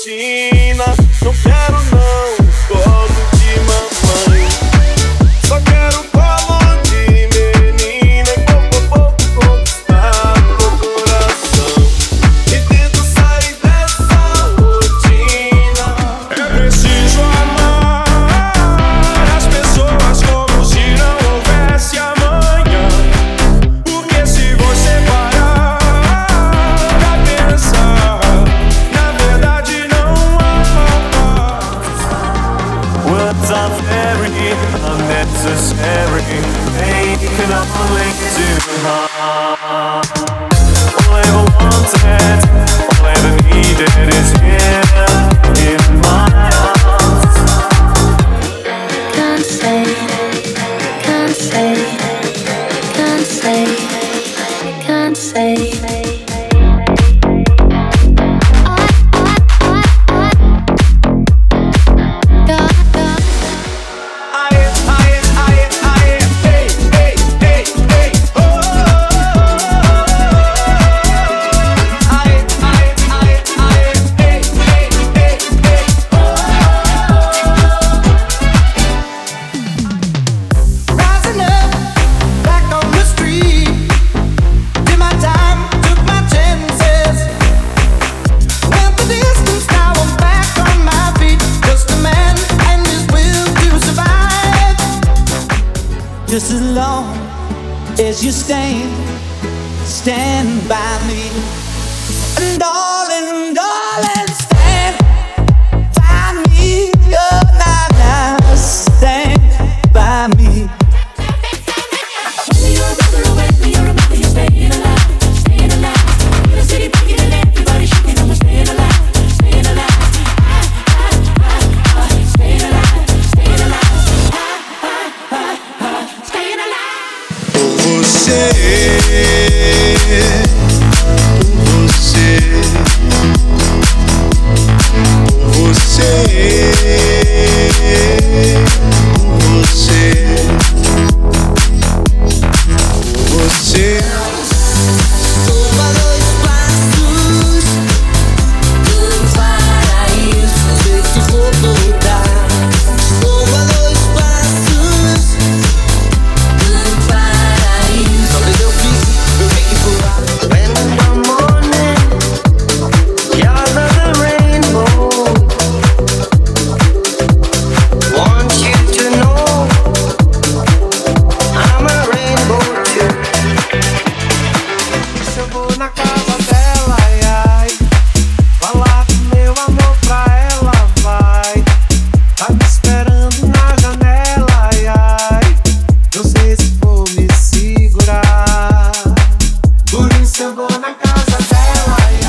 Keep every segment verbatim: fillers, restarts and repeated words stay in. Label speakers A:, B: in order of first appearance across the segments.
A: rotina. Não quero não colo de mamãe, só quero colo de menina e pouco a pouco conquistar meu coração. E tento sair dessa rotina. É preciso amar as pessoas como se não houvesse amanhã. Porque se você parar pra pensar, na verdade não há. Words are very unnecessary, they can only do harm. All I ever wanted, all I ever needed is here in my arms.
B: Can't say, can't say, can't say, can't say.
C: Just as long as you stand, stand by me. And darling, darling, stand by me. Oh, now, now, stand by me. Whether you're a brother or whether you're a mother, you're staying alive, staying alive. With the city breaking and everybody shaking, I'm staying alive, staying alive. Staying alive, staying alive.
A: Você, você, você, você, você.
C: Toma dois passos do paraíso, sei que vou voltar. Toma dois passos do paraíso, talvez eu fique, eu fique por lá.
A: When one morning you're the rainbow, want you to know I'm a rainbow too. Se eu vou na casa dela, ai, ai, falar do meu amor pra ela, vai. Tá me esperando na janela, ai, ai, não sei se vou me segurar. Por isso eu vou na casa dela, ai,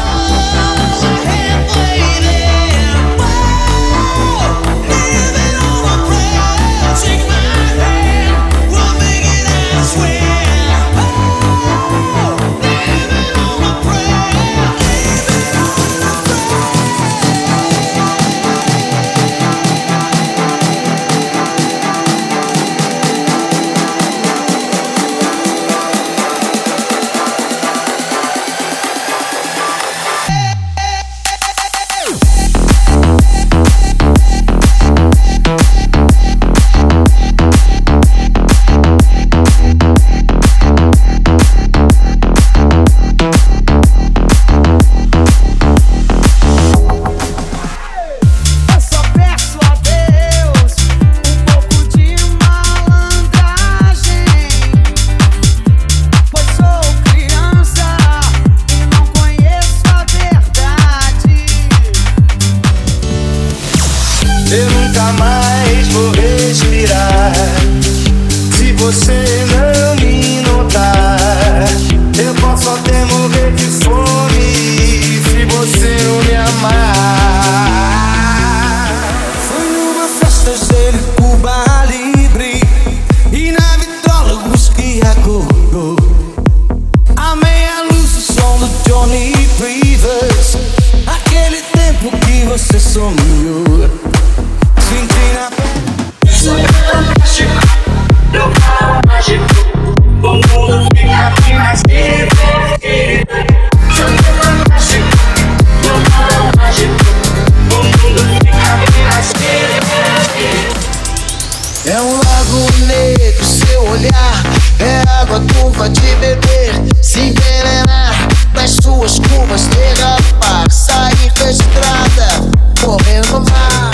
A: eu nunca mais vou respirar se você não me notar. Eu posso até morrer de fome se você não me amar.
C: Foi numa festa de Cuba Libre e na vitrola o whisky acordou. Amei a luz, o som do Johnny Rivers, aquele tempo que você sonhou. Senti na pele.
D: Sonhando mágico, lugar mágico, o mundo fica bem mais divertido. Sonhando mágico, lugar mágico, o
E: chuva de beber, se envenenar nas suas curvas, derrapar, sair da estrada, morrer no mar.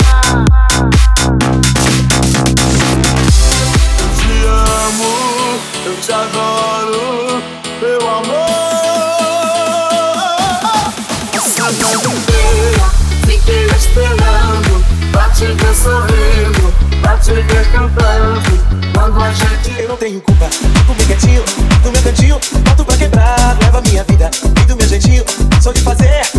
A: Eu te amo, eu te adoro, meu amor. Essa noite inteira fiquei esperando pra te ver sorrindo, pra te ver cantando. Quando a gente...
F: Eu não tenho culpa, comigo quietinho, no meu cantinho, boto pra quebrar, leva minha vida e do meu jeitinho, sou de fazer